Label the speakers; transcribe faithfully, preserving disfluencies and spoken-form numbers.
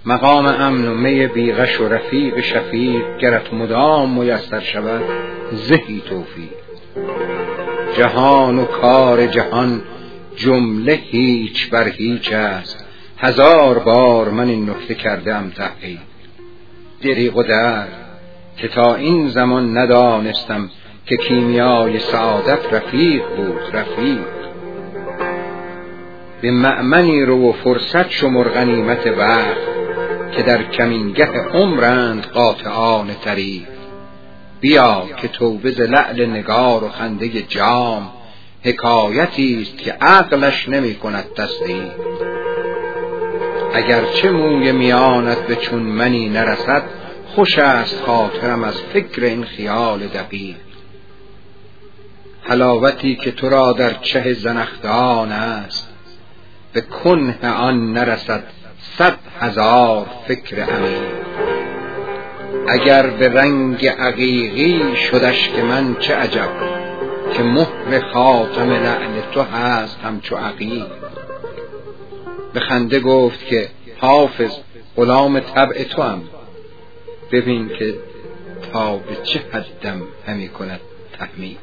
Speaker 1: مقام امن و می بیغش و رفیق شفیق، گرت مدام میسر شود زهی توفیق. جهان و کار جهان جمله هیچ بر هیچ است، هزار بار من این نکته کردم تحقیق. دریغ و درد که تا این زمان ندانستم، که کیمیای سعادت رفیق بود رفیق. به مأمنی رو و فرصت شمر غنیمت وقت، که در کمینگه عمرند قاطعان طریق. بیا که توبه ز لعل نگار و خنده جام، حکایتی است که عقلش نمی کند تصدیق. اگرچه موی میانت به چون منی نرسد، خوش است خاطرم از فکر این خیال دقیق. حلاوتی که تو را در چه زنخدان است، به کنه آن نرسد صد هزار فکر عمیق. اگر به رنگ عقیقی شدش که من چه عجب، که مهر خاتم لعل تو هست همچو عقیق. به خنده گفت که حافظ غلام طبع تو هم، ببین که تا به چه حدم همی کند تحمیق.